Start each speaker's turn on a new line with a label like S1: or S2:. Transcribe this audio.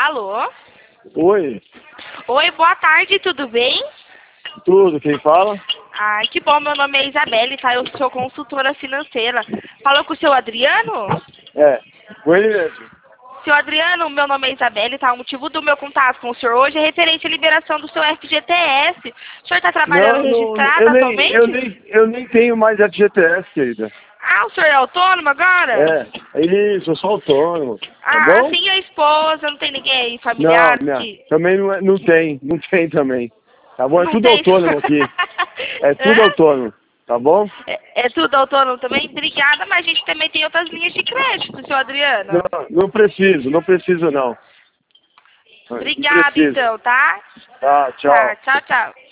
S1: Alô?
S2: Oi,
S1: Oi, boa tarde, tudo bem?
S2: tudo, quem fala?
S1: Ah, que bom, meu nome é Isabelle, tá? Eu sou consultora financeira. Falou com o seu Adriano?
S2: É, com ele mesmo.
S1: Seu Adriano, meu nome é Isabelle, tá? O motivo do meu contato com o senhor hoje é referente à liberação do seu FGTS. O senhor está trabalhando registrado atualmente?
S2: Eu nem tenho mais FGTS, querida.
S1: Ah, o senhor é autônomo agora?
S2: Isso, eu sou autônomo, tá
S1: Ah,
S2: bom?
S1: sim, a esposa, não tem ninguém
S2: Não,
S1: familiar que...
S2: também não tem também, tá bom? É
S1: Não
S2: tudo
S1: tem...
S2: autônomo aqui, é tudo
S1: Hã?
S2: autônomo, tá bom?
S1: É tudo autônomo também? Obrigada, mas a gente também tem outras linhas de crédito, seu Adriano.
S2: Não preciso não. Não
S1: Obrigada,
S2: preciso.
S1: então, tá?
S2: Tá,
S1: Tá,
S2: tchau.
S1: tchau, tchau.